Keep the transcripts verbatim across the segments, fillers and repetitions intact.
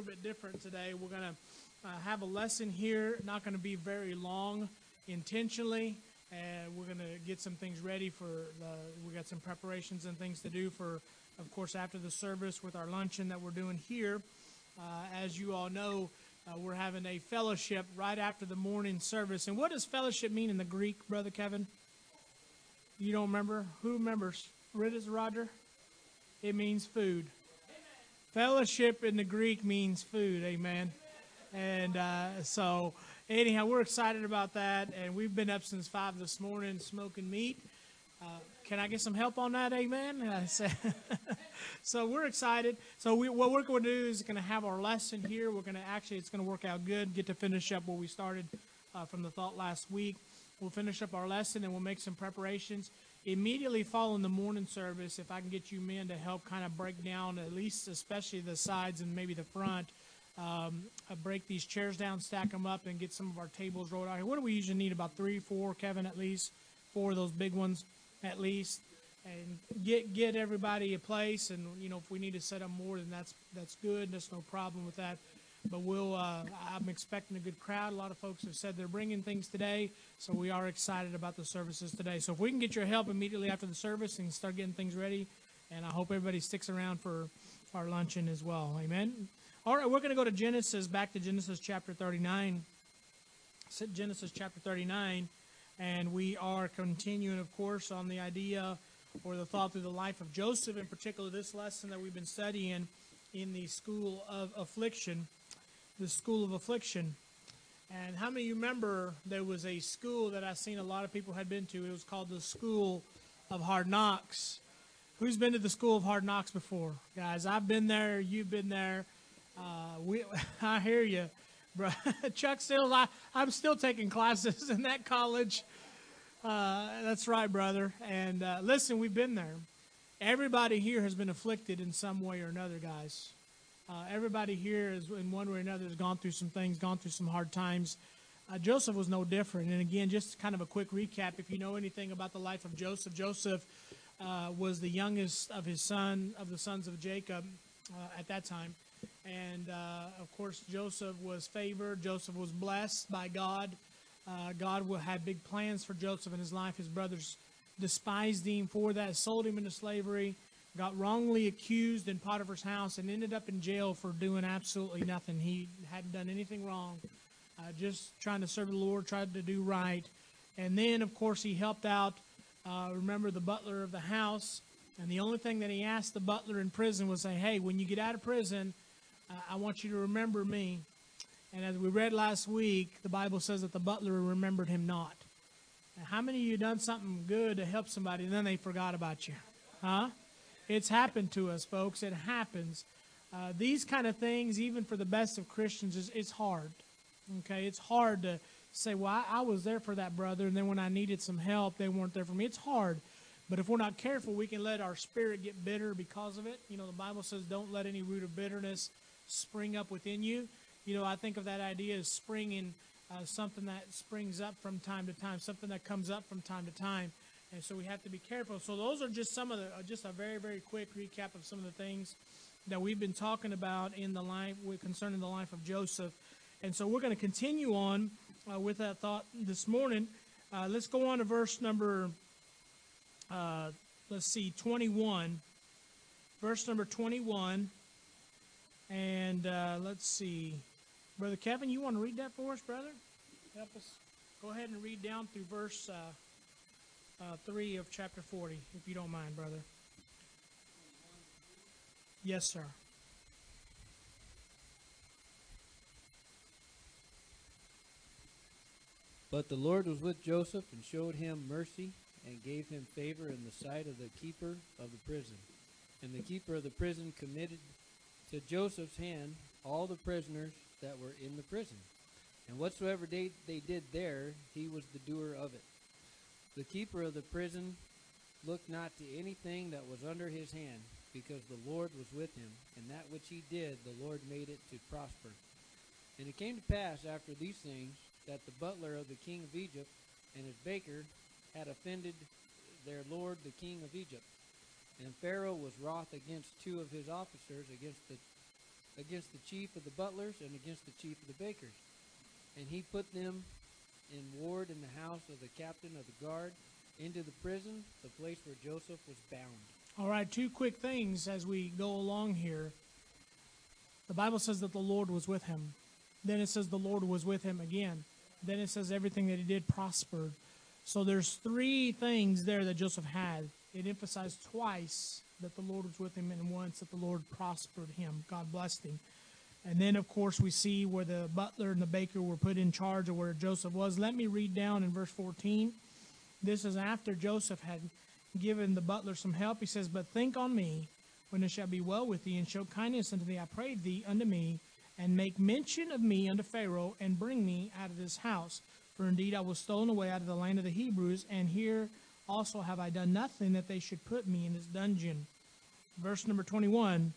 bit different today. We're going to uh, have a lesson here, not going to be very long intentionally, and we're going to get some things ready for, the, we got some preparations and things to do for, of course, after the service with our luncheon that we're doing here. Uh, as you all know, uh, we're having a fellowship right after the morning service. And what does fellowship mean in the Greek, Brother Kevin? You don't remember? Who remembers? Riddis, Roger? It means food. Fellowship in the Greek means food, amen. And uh, so, anyhow, we're excited about that, and we've been up since five this morning smoking meat. Uh, can I get some help on that, amen? I said, so we're excited. So we, what we're going to do is going to have our lesson here. We're going to actually, it's going to work out good, get to finish up where we started uh, from the thought last week. We'll finish up our lesson, and we'll make some preparations. Immediately following the morning service, if I can get you men to help kind of break down, at least especially the sides and maybe the front, um, uh, break these chairs down, stack them up, and get some of our tables rolled out here. What do we usually need? About three, four, Kevin, at least? Four of those big ones, at least. And get get everybody a place, and, you know, if we need to set up more, then that's, that's good. There's no problem with that. But we'll, uh, I'm expecting a good crowd. A lot of folks have said they're bringing things today, so we are excited about the services today. So if we can get your help immediately after the service and start getting things ready, and I hope everybody sticks around for our luncheon as well. Amen? All right, we're going to go to Genesis, back to Genesis chapter thirty-nine. Genesis chapter thirty-nine, and we are continuing, of course, on the idea or the thought through the life of Joseph, in particular this lesson that we've been studying in the school of affliction. The school of affliction. And how many of you remember there was a school that I've seen a lot of people had been to? It was called the School of Hard Knocks. Who's been to the School of Hard Knocks before? Guys, I've been there. You've been there. Uh, we, I hear you. Bro. Chuck Sills, I, I'm still taking classes in that college. Uh, that's right, brother. And uh, listen, we've been there. Everybody here has been afflicted in some way or another, guys. Uh, everybody here, is, in one way or another, has gone through some things, gone through some hard times. Uh, Joseph was no different. And again, just kind of a quick recap, if you know anything about the life of Joseph, Joseph uh, was the youngest of his son, of the sons of Jacob uh, at that time. And, uh, of course, Joseph was favored. Joseph was blessed by God. Uh, God had big plans for Joseph in his life. His brothers despised him for that, sold him into slavery, got wrongly accused in Potiphar's house, and ended up in jail for doing absolutely nothing. He hadn't done anything wrong, uh, just trying to serve the Lord, tried to do right. And then, of course, he helped out, uh, remember, the butler of the house. And the only thing that he asked the butler in prison was say, hey, when you get out of prison, uh, I want you to remember me. And as we read last week, the Bible says that the butler remembered him not. Now, how many of you done something good to help somebody and then they forgot about you? Huh? It's happened to us, folks. It happens. Uh, these kind of things, even for the best of Christians, is it's hard. Okay, it's hard to say, well, I, I was there for that brother, and then when I needed some help, they weren't there for me. It's hard. But if we're not careful, we can let our spirit get bitter because of it. You know, the Bible says, don't let any root of bitterness spring up within you. You know, I think of that idea as springing, uh, something that springs up from time to time, something that comes up from time to time. And so we have to be careful. So those are just some of the, just a very, very quick recap of some of the things that we've been talking about in the life, concerning the life of Joseph. And so we're going to continue on uh, with that thought this morning. Uh, let's go on to verse number, uh, let's see, twenty-one. Verse number twenty-one. And uh, let's see. Brother Kevin, you want to read that for us, brother? Help us. Go ahead and read down through verse Uh, Uh, three of chapter forty, if you don't mind, brother. Yes, sir. But the Lord was with Joseph and showed him mercy and gave him favor in the sight of the keeper of the prison. And the keeper of the prison committed to Joseph's hand all the prisoners that were in the prison. And whatsoever they, they did there, he was the doer of it. The keeper of the prison looked not to anything that was under his hand, because the Lord was with him, and that which he did, the Lord made it to prosper. And it came to pass after these things, that the butler of the king of Egypt and his baker had offended their lord the king of Egypt. And Pharaoh was wroth against two of his officers, against the against the chief of the butlers and against the chief of the bakers. And he put them in ward in the house of the captain of the guard, into the prison, the place where Joseph was bound. All right, two quick things as we go along here. The Bible says that the Lord was with him. Then it says the Lord was with him again. Then it says everything that he did prospered. So there's three things there that Joseph had. It emphasized twice that the Lord was with him, and once that the Lord prospered him. God blessed him. And then, of course, we see where the butler and the baker were put in charge of where Joseph was. Let me read down in verse fourteen. This is after Joseph had given the butler some help. He says, "But think on me when it shall be well with thee, and show kindness unto thee, I pray thee, unto me, and make mention of me unto Pharaoh, and bring me out of this house. For indeed I was stolen away out of the land of the Hebrews, and here also have I done nothing that they should put me in this dungeon." Verse number twenty-one,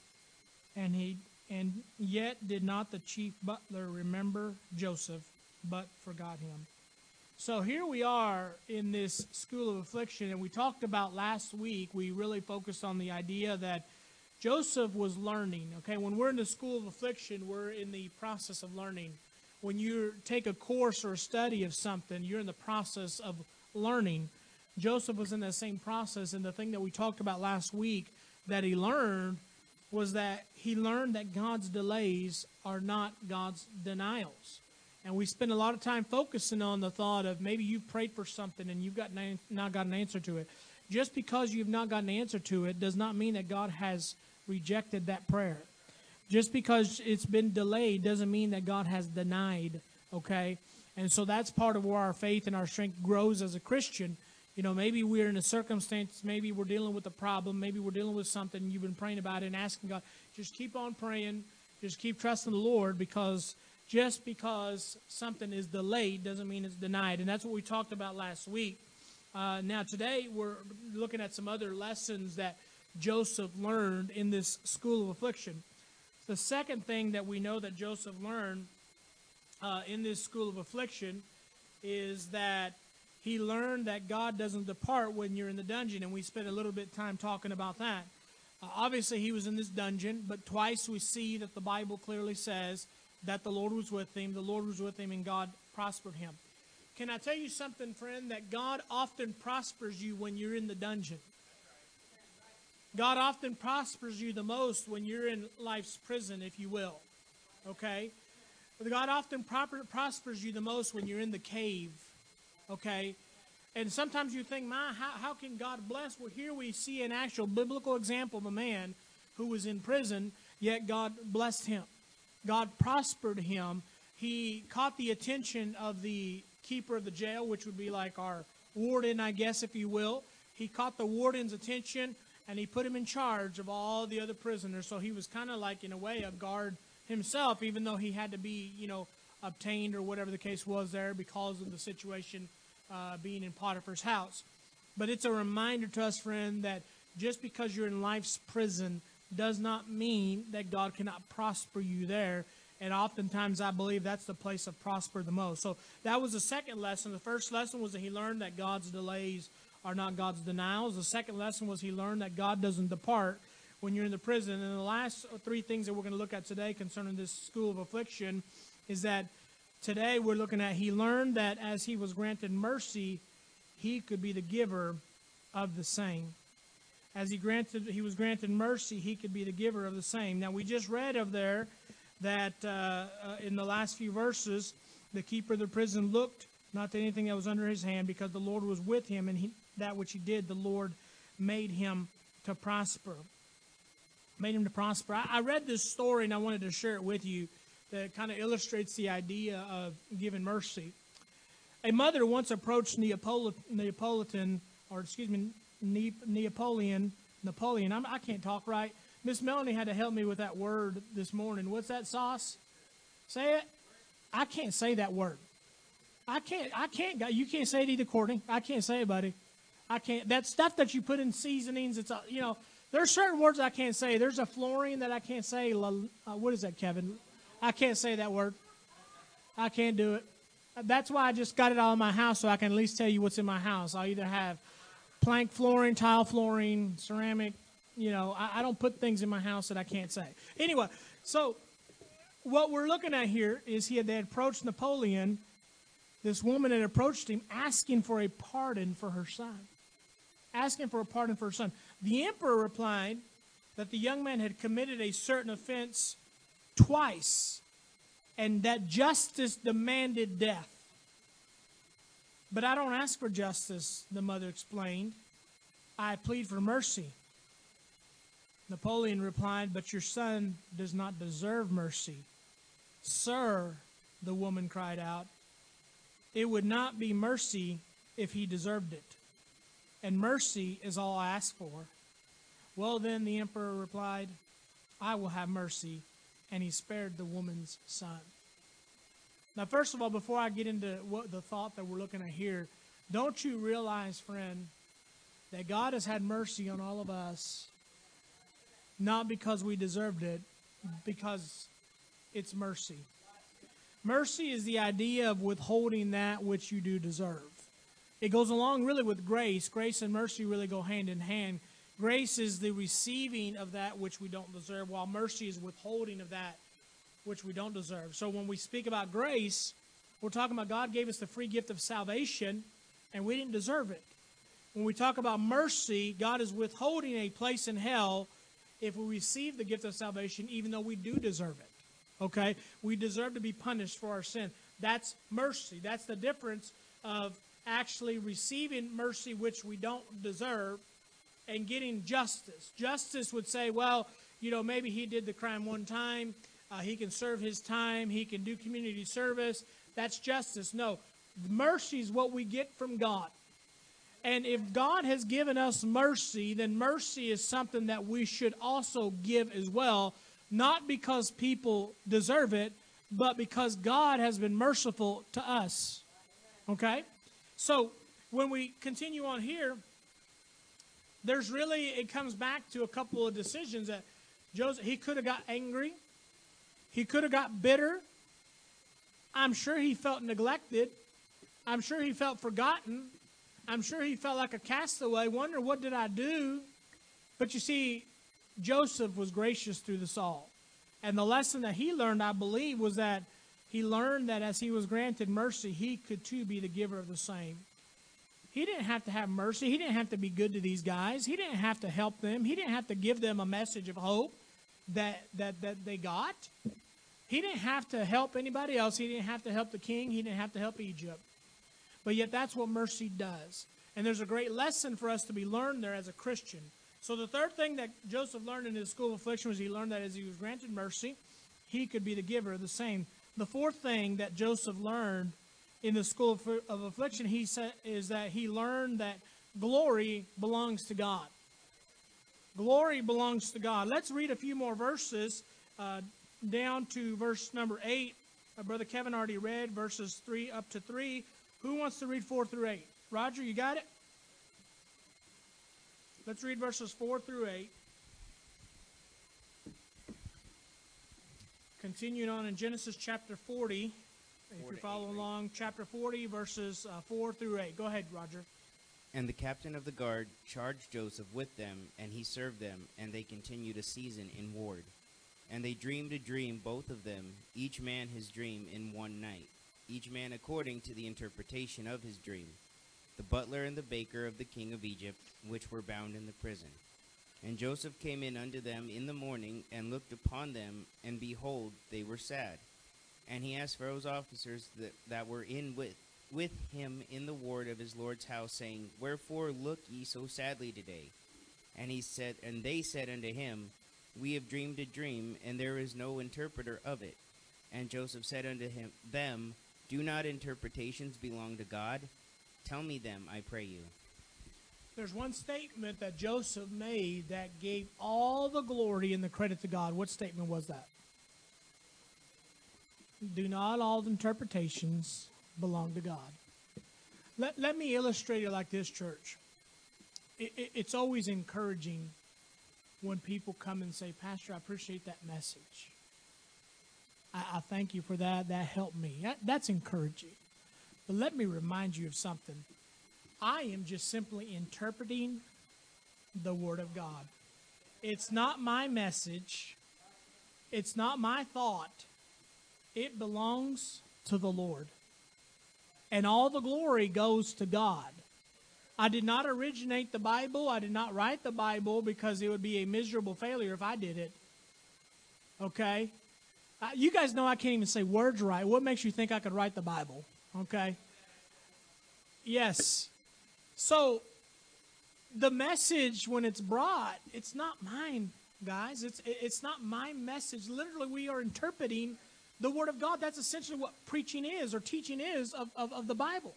and he and yet did not the chief butler remember Joseph, but forgot him. So here we are in this school of affliction, and we talked about last week, we really focused on the idea that Joseph was learning. Okay, when we're in the school of affliction, we're in the process of learning. When you take a course or a study of something, you're in the process of learning. Joseph was in that same process, and the thing that we talked about last week that he learned was that he learned that God's delays are not God's denials. And we spend a lot of time focusing on the thought of maybe you've prayed for something and you've got an, not got an answer to it. Just because you've not got an answer to it does not mean that God has rejected that prayer. Just because it's been delayed doesn't mean that God has denied, okay? And so that's part of where our faith and our strength grows as a Christian. You know, maybe we're in a circumstance, maybe we're dealing with a problem, maybe we're dealing with something, and you've been praying about it and asking God, just keep on praying, just keep trusting the Lord, because just because something is delayed doesn't mean it's denied. And that's what we talked about last week. Uh, now, today we're looking at some other lessons that Joseph learned in this school of affliction. The second thing that we know that Joseph learned uh, in this school of affliction is that he learned that God doesn't depart when you're in the dungeon, and we spent a little bit of time talking about that. Uh, obviously, he was in this dungeon, but twice we see that the Bible clearly says that the Lord was with him, the Lord was with him, and God prospered him. Can I tell you something, friend, that God often prospers you when you're in the dungeon? God often prospers you the most when you're in life's prison, if you will. Okay? But God often proper, prospers you the most when you're in the cave. Okay? And sometimes you think, my, how, how can God bless? Well, here we see an actual biblical example of a man who was in prison, yet God blessed him. God prospered him. He caught the attention of the keeper of the jail, which would be like our warden, I guess, if you will. He caught the warden's attention, and he put him in charge of all the other prisoners. So he was kind of like, in a way, a guard himself, even though he had to be, you know, obtained or whatever the case was there because of the situation uh, being in Potiphar's house. But it's a reminder to us, friend, that just because you're in life's prison does not mean that God cannot prosper you there. And oftentimes I believe that's the place of prosper the most. So that was the second lesson. The first lesson was that he learned that God's delays are not God's denials. The second lesson was he learned that God doesn't depart when you're in the prison. And the last three things that we're going to look at today concerning this school of affliction is that today we're looking at he learned that as he was granted mercy, he could be the giver of the same. As he granted, he was granted mercy, he could be the giver of the same. Now, we just read of there that uh, uh, in the last few verses, the keeper of the prison looked not to anything that was under his hand, because the Lord was with him, and he, that which he did, the Lord made him to prosper. Made him to prosper. I, I read this story, and I wanted to share it with you, that kind of illustrates the idea of giving mercy. A mother once approached Neapol- Neapolitan, or excuse me, Ne- Neapolitan, Napoleon. I'm, I can't talk right. Miss Melanie had to help me with that word this morning. What's that, Sauce? Say it. I can't say that word. I can't. I can't. You can't say it either, Courtney. I can't say it, buddy. I can't. That stuff that you put in seasonings. It's a, you know. There's certain words I can't say. There's a fluorine that I can't say. Uh, what is that, Kevin? I can't say that word. I can't do it. That's why I just got it all in my house, so I can at least tell you what's in my house. I'll either have plank flooring, tile flooring, ceramic. You know, I, I don't put things in my house that I can't say. Anyway, So what we're looking at here is he had, they had approached Napoleon. This woman had approached him asking for a pardon for her son. Asking for a pardon for her son. The emperor replied that the young man had committed a certain offense twice and that justice demanded death. But I don't ask for justice, the mother explained. I plead for mercy. Napoleon replied, but your son does not deserve mercy. Sir, the woman cried out, it would not be mercy if he deserved it. And mercy is all I ask for. Well, then, the emperor replied, I will have mercy. And he spared the woman's son. Now, first of all, before I get into what the thought that we're looking at here, don't you realize, friend, that God has had mercy on all of us, not because we deserved it, because it's mercy. Mercy is the idea of withholding that which you do deserve. It goes along really with grace. Grace and mercy really go hand in hand. Grace is the receiving of that which we don't deserve, while mercy is withholding of that which we don't deserve. So when we speak about grace, we're talking about God gave us the free gift of salvation, and we didn't deserve it. When we talk about mercy, God is withholding a place in hell if we receive the gift of salvation, even though we do deserve it. Okay? We deserve to be punished for our sin. That's mercy. That's the difference of actually receiving mercy which we don't deserve and getting justice. Justice would say, well, you know, maybe he did the crime one time. Uh, he can serve his time. He can do community service. That's justice. No, mercy is what we get from God. And if God has given us mercy, then mercy is something that we should also give as well, not because people deserve it, but because God has been merciful to us. Okay? So when we continue on here, there's really, it comes back to a couple of decisions that Joseph, he could have got angry. He could have got bitter. I'm sure he felt neglected. I'm sure he felt forgotten. I'm sure he felt like a castaway, wonder what did I do? But you see, Joseph was gracious through this all. And the lesson that he learned, I believe, was that he learned that as he was granted mercy, he could too be the giver of the same. He didn't have to have mercy. He didn't have to be good to these guys. He didn't have to help them. He didn't have to give them a message of hope that, that, that they got. He didn't have to help anybody else. He didn't have to help the king. He didn't have to help Egypt. But yet that's what mercy does. And there's a great lesson for us to be learned there as a Christian. So the third thing that Joseph learned in his school of affliction was he learned that as he was granted mercy, he could be the giver of the same. The fourth thing that Joseph learned in the school of, of affliction he said, is that he learned that glory belongs to God. Glory belongs to God. Let's read a few more verses uh, down to verse number eight. Uh, Brother Kevin already read verses three up to three. Who wants to read four through eight? Roger, you got it? Let's read verses four through eight. Continuing on in Genesis chapter forty. If you're following along, chapter forty, verses uh, four through eight. Go ahead, Roger. And the captain of the guard charged Joseph with them, and he served them, and they continued a season in ward. And they dreamed a dream, both of them, each man his dream in one night, each man according to the interpretation of his dream, the butler and the baker of the king of Egypt, which were bound in the prison. And Joseph came in unto them in the morning, and looked upon them, and behold, they were sad. And he asked Pharaoh's officers that, that were in with, with him in the ward of his lord's house, saying, Wherefore look ye so sadly today? And he said, and they said unto him, We have dreamed a dream, and there is no interpreter of it. And Joseph said unto him, them, Do not interpretations belong to God? Tell me them, I pray you. There's one statement that Joseph made that gave all the glory and the credit to God. What statement was that? Do not all the interpretations belong to God. Let, let me illustrate it like this, church. It, it, it's always encouraging when people come and say, Pastor, I appreciate that message. I, I thank you for that. That helped me. That, that's encouraging. But let me remind you of something. I am just simply interpreting the Word of God. It's not my message. It's not my thought. It belongs to the Lord. And all the glory goes to God. I did not originate the Bible. I did not write the Bible because it would be a miserable failure if I did it. Okay? Uh, you guys know I can't even say words right. What makes you think I could write the Bible? Okay? Yes. So, the message, when it's brought, it's not mine, guys. It's it's not my message. Literally, we are interpreting the Word of God. That's essentially what preaching is or teaching is of, of, of the Bible.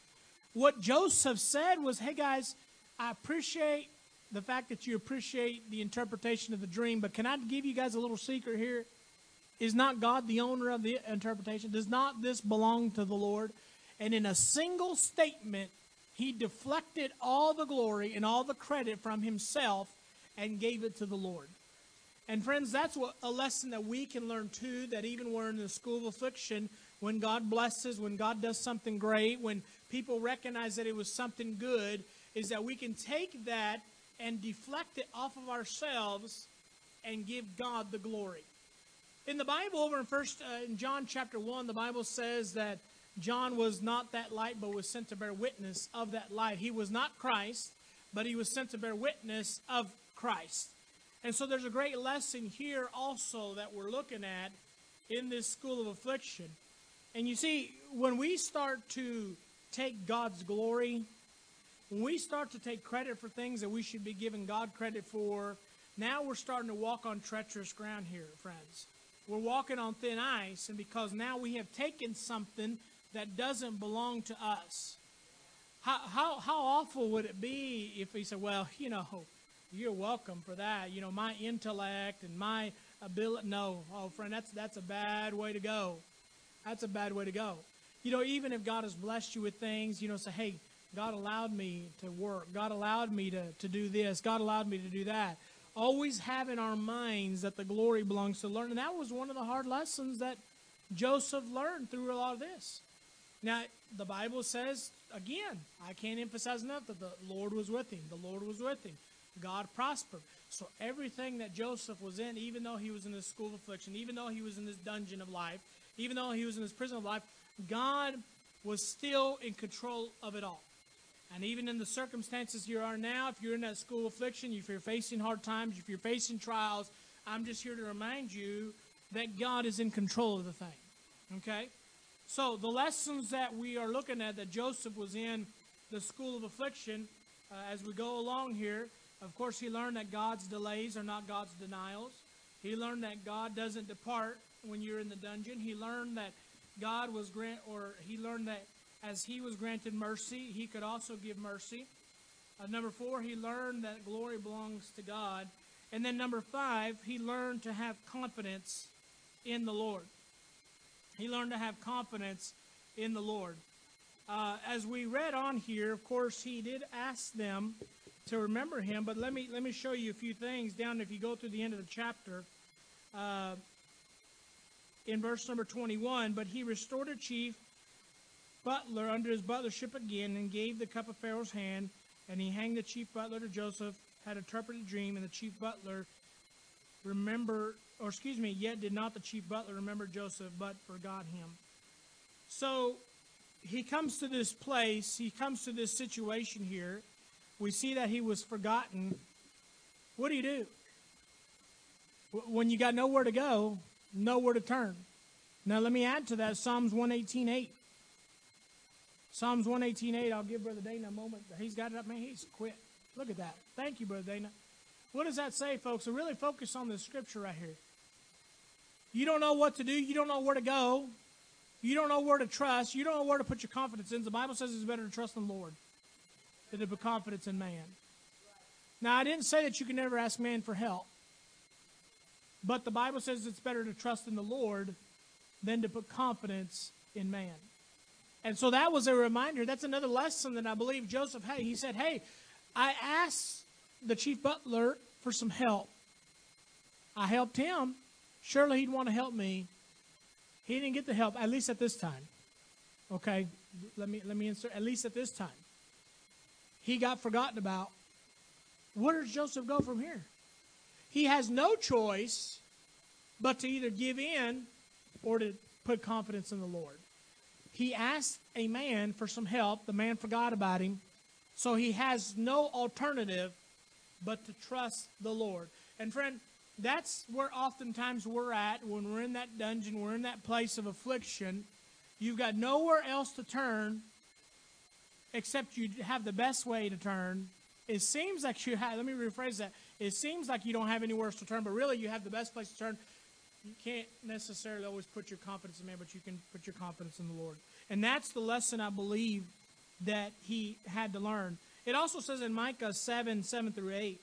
What Joseph said was, hey, guys, I appreciate the fact that you appreciate the interpretation of the dream, but can I give you guys a little secret here? Is not God the owner of the interpretation? Does not this belong to the Lord? And in a single statement, he deflected all the glory and all the credit from himself and gave it to the Lord. And friends, that's what a lesson that we can learn too, that even we're in the school of affliction, when God blesses, when God does something great, when people recognize that it was something good, is that we can take that and deflect it off of ourselves and give God the glory. In the Bible, over in first uh, in John chapter one, the Bible says that John was not that light, but was sent to bear witness of that light. He was not Christ, but he was sent to bear witness of Christ. And so there's a great lesson here also that we're looking at in this school of affliction. And you see, when we start to take God's glory, when we start to take credit for things that we should be giving God credit for, now we're starting to walk on treacherous ground here, friends. We're walking on thin ice, and because now we have taken something that doesn't belong to us. How, how, how awful would it be if we said, well, you know, you're welcome for that. You know, my intellect and my ability. No, oh, friend, that's, that's a bad way to go. That's a bad way to go. You know, even if God has blessed you with things, you know, say, hey, God allowed me to work. God allowed me to, to do this. God allowed me to do that. Always have in our minds that the glory belongs to the Lord. And that was one of the hard lessons that Joseph learned through a lot of this. Now, the Bible says, again, I can't emphasize enough that the Lord was with him. The Lord was with him. God prospered. So everything that Joseph was in, even though he was in this school of affliction, even though he was in this dungeon of life, even though he was in this prison of life, God was still in control of it all. And even in the circumstances you are now, if you're in that school of affliction, if you're facing hard times, if you're facing trials, I'm just here to remind you that God is in control of the thing. Okay? So the lessons that we are looking at, that Joseph was in the school of affliction, uh, as we go along here, of course he learned that God's delays are not God's denials. He learned that God doesn't depart when you're in the dungeon. He learned that God was grant, or he learned that as he was granted mercy, he could also give mercy. Uh, number four, he learned that glory belongs to God. And then number five, he learned to have confidence in the Lord. He learned to have confidence in the Lord. Uh, as we read on here, of course, he did ask them to remember him. But let me let me show you a few things down. If you go through the end of the chapter, uh, in verse number twenty-one, but he restored a chief butler under his butlership again, and gave the cup of Pharaoh's hand, and he hanged the chief butler to Joseph, had interpreted a dream, and the chief butler remembered, or excuse me, yet did not the chief butler remember Joseph, but forgot him. So he comes to this place, he comes to this situation here. We see that he was forgotten. What do you do? When you got nowhere to go, nowhere to turn. Now let me add to that Psalms one eighteen eight. Psalms one eighteen eight, I'll give Brother Dana a moment. He's got it up, man. He's quit. Look at that. Thank you, Brother Dana. What does that say, folks? So really focus on this scripture right here. You don't know what to do. You don't know where to go. You don't know where to trust. You don't know where to put your confidence in. The Bible says it's better to trust in the Lord than to put confidence in man. Now, I didn't say that you can never ask man for help. But the Bible says it's better to trust in the Lord than to put confidence in man. And so that was a reminder. That's another lesson that I believe Joseph had. He said, hey, I asked the chief butler for some help. I helped him. Surely he'd want to help me. He didn't get the help, at least at this time. Okay, let me let me insert, at least at this time. He got forgotten about. Where does Joseph go from here? He has no choice but to either give in or to put confidence in the Lord. He asked a man for some help. The man forgot about him. So he has no alternative but to trust the Lord. And friend, that's where oftentimes we're at when we're in that dungeon, we're in that place of affliction. You've got nowhere else to turn except you have the best way to turn. It seems like you have, let me rephrase that. It seems like you don't have anywhere else to turn, but really you have the best place to turn. You can't necessarily always put your confidence in man, but you can put your confidence in the Lord. And that's the lesson I believe that he had to learn. It also says in Micah seven, seven through eight.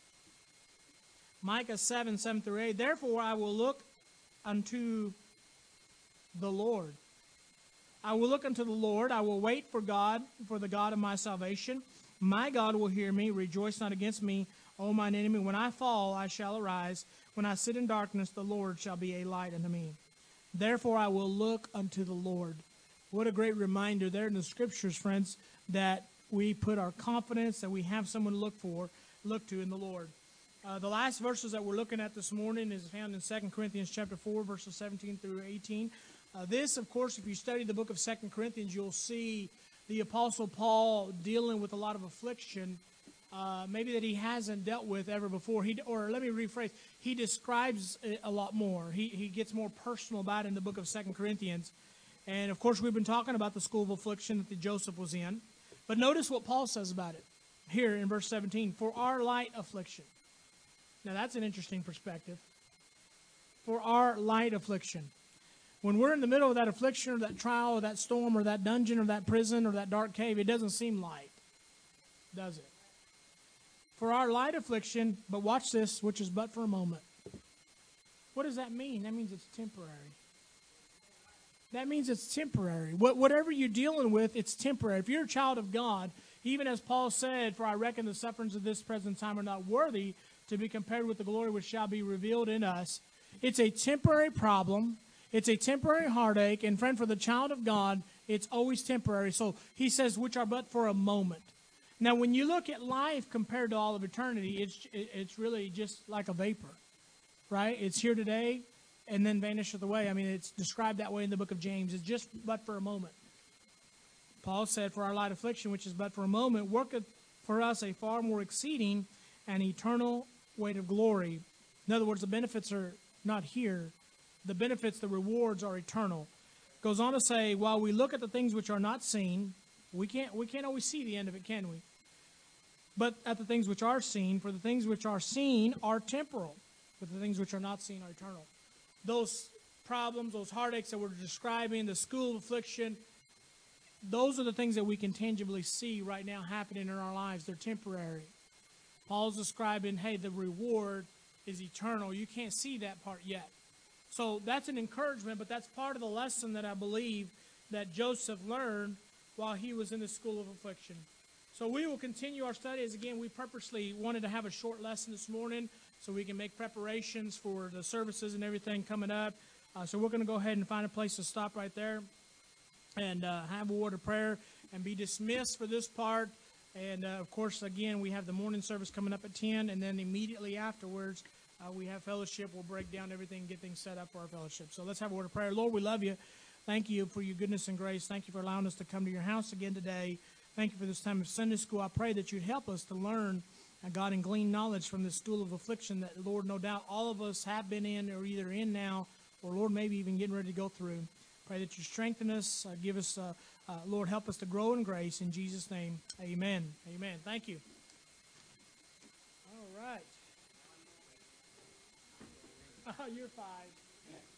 Micah seven, seven through eight. Therefore I will look unto the Lord. I will look unto the Lord. I will wait for God, for the God of my salvation. My God will hear me. Rejoice not against me, O mine enemy. When I fall, I shall arise. When I sit in darkness, the Lord shall be a light unto me. Therefore I will look unto the Lord. What a great reminder there in the Scriptures, friends, that we put our confidence, that we have someone to look for, look to in the Lord. Uh, the last verses that we're looking at this morning is found in Second Corinthians chapter four, verses seventeen through eighteen. Uh, this, of course, if you study the book of Second Corinthians, you'll see the Apostle Paul dealing with a lot of affliction, uh, maybe that he hasn't dealt with ever before. He, or let me rephrase, he describes it a lot more. He, he gets more personal about it in the book of Second Corinthians. And, of course, we've been talking about the school of affliction that the Joseph was in. But notice what Paul says about it here in verse seventeen. For our light affliction. Now, that's an interesting perspective. For our light affliction. When we're in the middle of that affliction or that trial or that storm or that dungeon or that prison or that dark cave, it doesn't seem light, does it? For our light affliction, but watch this, which is but for a moment. What does that mean? That means it's temporary. That means it's temporary. What, whatever you're dealing with, it's temporary. If you're a child of God, even as Paul said, for I reckon the sufferings of this present time are not worthy to be compared with the glory which shall be revealed in us. It's a temporary problem. It's a temporary heartache, and friend, for the child of God, it's always temporary. So he says, which are but for a moment. Now, when you look at life compared to all of eternity, it's it's really just like a vapor, right? It's here today and then vanisheth away. I mean, it's described that way in the book of James. It's just but for a moment. Paul said, for our light affliction, which is but for a moment, worketh for us a far more exceeding and eternal weight of glory. In other words, the benefits are not here. The benefits, the rewards are eternal. Goes on to say, while we look at the things which are not seen, we can't we can't always see the end of it, can we? But at the things which are seen, for the things which are seen are temporal, but the things which are not seen are eternal. Those problems, those heartaches that we're describing, the school of affliction, those are the things that we can tangibly see right now happening in our lives. They're temporary. Paul's describing, hey, the reward is eternal. You can't see that part yet. So that's an encouragement, but that's part of the lesson that I believe that Joseph learned while he was in the school of affliction. So we will continue our studies. Again, we purposely wanted to have a short lesson this morning so we can make preparations for the services and everything coming up. Uh, so we're going to go ahead and find a place to stop right there and uh, have a word of prayer and be dismissed for this part. And, uh, of course, again, we have the morning service coming up at ten, and then immediately afterwards, Uh, we have fellowship. We'll break down everything, get things set up for our fellowship. So let's have a word of prayer. Lord, we love you. Thank you for your goodness and grace. Thank you for allowing us to come to your house again today. Thank you for this time of Sunday school. I pray that you'd help us to learn, uh, God, and glean knowledge from this school of affliction that, Lord, no doubt all of us have been in or either in now or, Lord, maybe even getting ready to go through. Pray that you strengthen us, uh, give us, uh, uh, Lord, help us to grow in grace. In Jesus' name, amen. Amen. Thank you. All right. Oh, you're five.